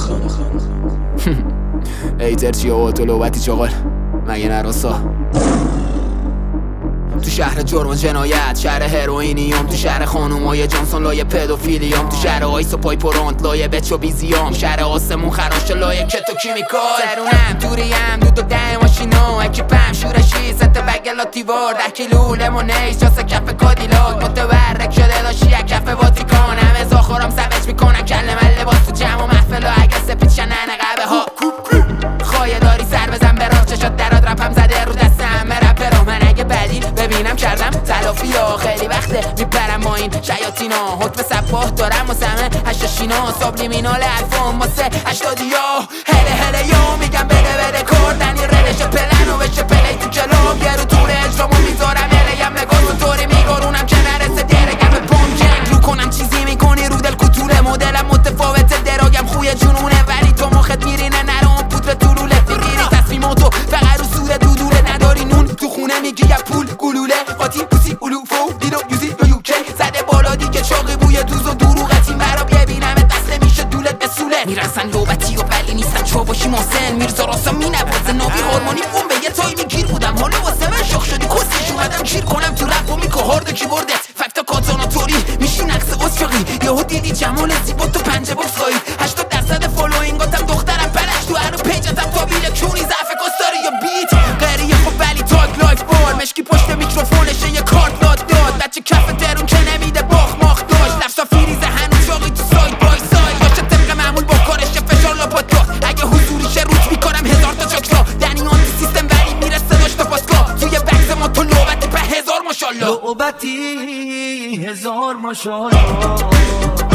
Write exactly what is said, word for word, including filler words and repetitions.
ایتر چیه و تو لوبتی چاقل مگه نراسا تو شهر جرم و جنایت، شهر هروئینیوم، تو شهر خانومای جانسون لایه پدوفیلیوم، تو شهر آیس و پای پرانت لایه بچو بیزیام، شهر آسمون خراش لایه کتو کیمیکال. سرونم دوریم دو دو ده ماشینو اکیپم شورشی ست بگلاتی وار ده کیلو لیمونیز جاس کف کادیلاک متورک شده داشتی یک کف واتیکان. همه زاخورام سوج میکنن کل مله باز تو جمع و محفل و اگه سپید شنن قبه ها خواهی داری سر بزن به راه چشات دراد رپم زده رو دستم رپرام. من اگه بدی ببینم کردم تلافی ها خیلی وقته میپرم ما این شیاطینا. حکم سباه دارم واسه همه هشتاشینا سابلیمینال الفام واسه هشتادی ها. هله هله یا میگم بده بده کردنی ردش پلن و بشه پلی تو کلام یه رو طور اجرامو میذارم هلیم نگاه تو طوری میگارونم که نرسه درگم به بام جنگ رو کنم چیزی میکنی رو دل کتوله مدلم متفاوته دراگم خوی جنونه ولی تو مخت میرینه نرام پودر تو رولت میگیری تصمیماتو فقط رو سور دودوله نداری نون تو خونه میگی یا پول گلوله قاطی پوسی اولو فو دیدو یوزی یا یوکی زده بالا دیگه چاقی بوی دوز و دروغتی مرا ببینم دست نمیشه دولت به سوله میرسن لوبتی و ولی نیستن چو باشی محسن میرزا راستا مینوازه نابی هارمونی بوم به یه تایمی گیر بودم حالا واسه من شاخ شدی کسیش اومدم گیر کنم تو رپ و میکو هارد کیبوردت فکتا کاتاناتوری میشی نقص اسفقی یهو دیدی جمال زیبا تو پنجه بکس خواهی هشتاد درصد فالوینگاتم دخترم پرش تو هر پیجتم تا بیل کونی ضعف کستاری یا بیت غریه خب ولی تاگ لایف بار مشکی پشت میکروفونشه یه کارت داد داد بچه کف درون که نمیده باخ ماخ داشت نفسا فیریزه هنوز شاقی تو ساید بای ساید باشه طبق معمول با کارش فشار لاپات داد اگه حضوریشه روت میکنم هزار تا چاکلا دنی آن سیستم ولی میرسه داشت تا پاسکا توی بکس ما تو لوبتی به هزار ماشالله لوبتی هزار ماشالله